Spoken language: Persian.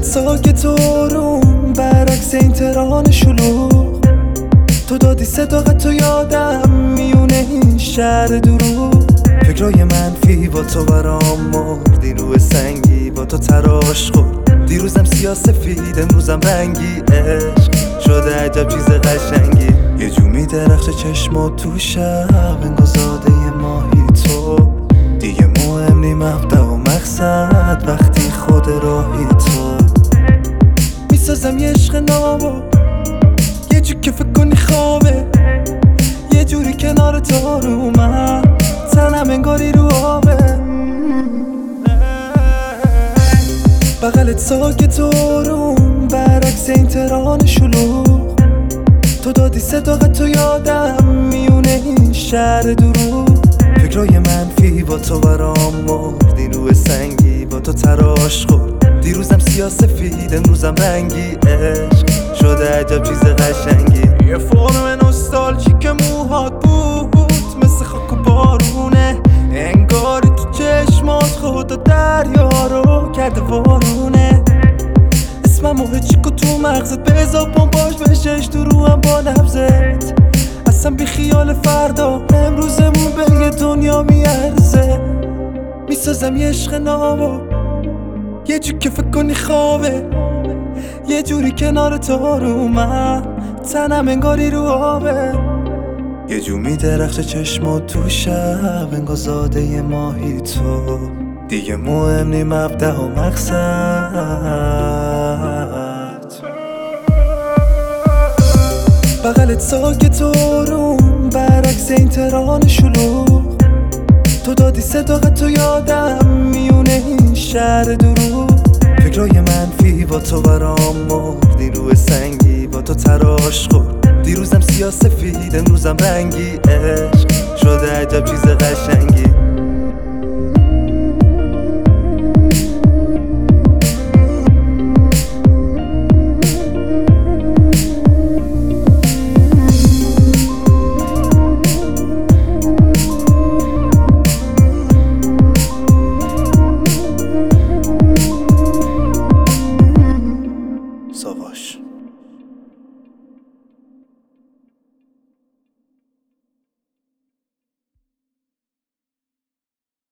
ساکت و آروم برعکس این تهران شلوغ. تو دادی صداقت و یادم میونه این شهر دروغ. فکرای منفی با تو برام مردی روی سنگی با تو تراش خورد. دیروزم سیاه سفید امروزم رنگی عشق شده عجب چیز قشنگی. یه جو میدرخشه چشمات تو شب انگار زاده ماهی تو. دیگه مهم نی مبدأ و مقصد وقتی خود راهی تو. میسازم یه عشق نامو یه جو که فکر کنی خوابه. یه جوری کنار تو رو من تنم انگاری رو آبه. بغلت ساکت و آروم برعکس این تهران شلوغ. تو دادی صداقت و یادم میونه این شهر دروغ. فکرای منفی با تو برام مردی روی سنگی با تو تراش خورد. دیروزم سیاه سفید امروزم رنگی عشق شده عجب چیز قشنگی. یه فرم نوستالژی که موهات بود مثل خاک و بارونه. انگاری تو چشمات خدا دریا رو کرده وارونه. اسممو هچیکو تو مغزت بذار پامپاش بشش تو روحم با نبزت. اصلا بی خیال فردا امروزمون به یه دنیا میارزه. میسازم یه عشق نامو یه جو که فکر کنی خوابه. یه جوری کنار تو رو من تنم انگاری رو آبه. یه جو میدرخشه چشمات تو شب انگار زاده ماهی تو. دیگه مهم نی مبدأ و مقصد. بغلت ساکت و آروم برعکس این تهران شلوغ. تو دادی صداقت و یادم میونه این شهر دروغ. فکرای منفی با تو برام مردی روی سنگی با تو تراش خورد. دیروزم سیاه سفید امروزم رنگی عشق شده عجب چیز قشنگی.